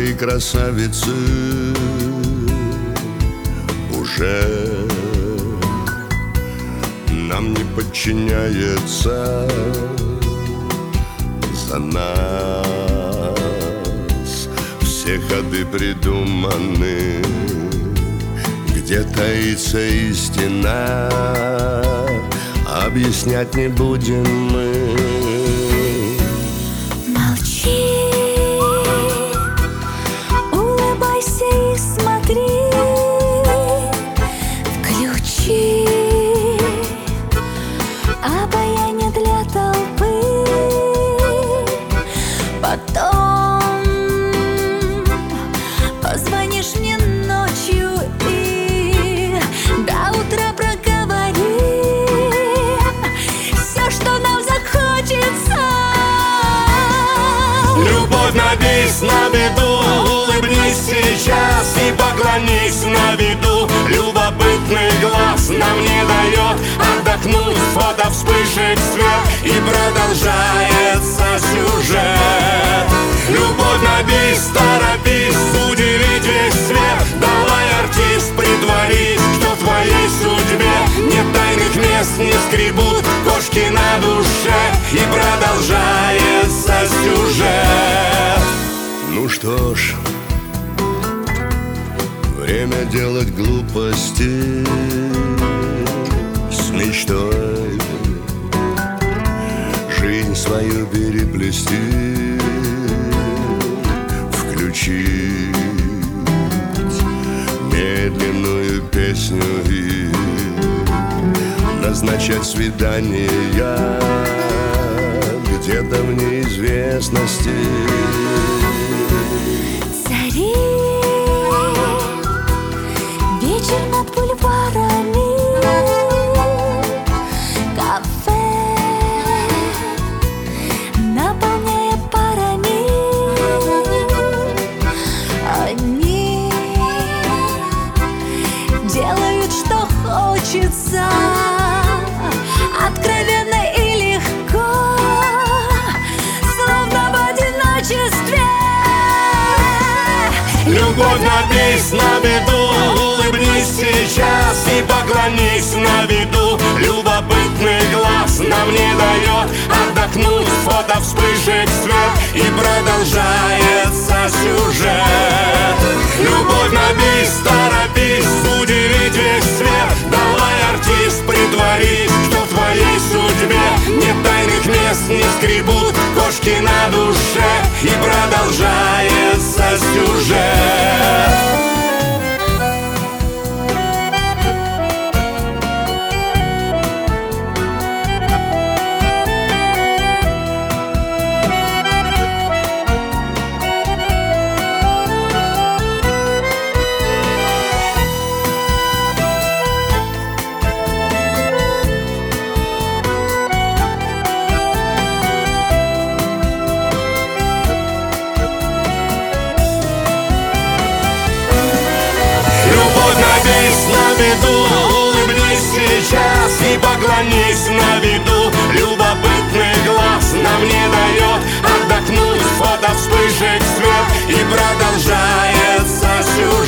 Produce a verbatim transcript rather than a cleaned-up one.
твои красавицы уже нам не подчиняется. За нас все ходы придуманы, где таится истина, объяснять не будем мы. Молчи, улыбайся и смотри, включи обаяние для толпы. Потом позвонишь мне ночью и до утра проговорим все, что нам захочется. Любовь на бис, на беду, улыбнись сейчас и поклонись на виду. Любопытный глаз нам не дает отдохнуть, фото вспышек свет и продолжается сюжет. Любовь на бис, торопись, удивить весь свет. Давай, артист, притворись, что в твоей судьбе нет тайных мест, не скребут кошки на душе и продолжается сюжет. Ну что ж, время делать глупости с мечтой, жизнь свою переплести, включить медленную песню и назначать свидания где-то в неизвестности. Цари вечер над бульварами, кафе наполняя парами. Они делают, что хочется, откровенно и легко, словно в одиночестве. Любовь на бис, на беду, улыбнись сейчас и поклонись на виду. Любопытный глаз нам не дает отдохнуть, фото вспышек свет и продолжается сюжет. Любовь на бис, торопись, удивить весь свет. Давай, артист, притворись, что в твоей судьбе нет тайных мест, не скребут кошки на душе и продолжается сюжет. Улыбнись сейчас и поклонись на виду. Любопытный глаз нам не дает отдохнуть, фото вспышек свет и продолжается сюжет.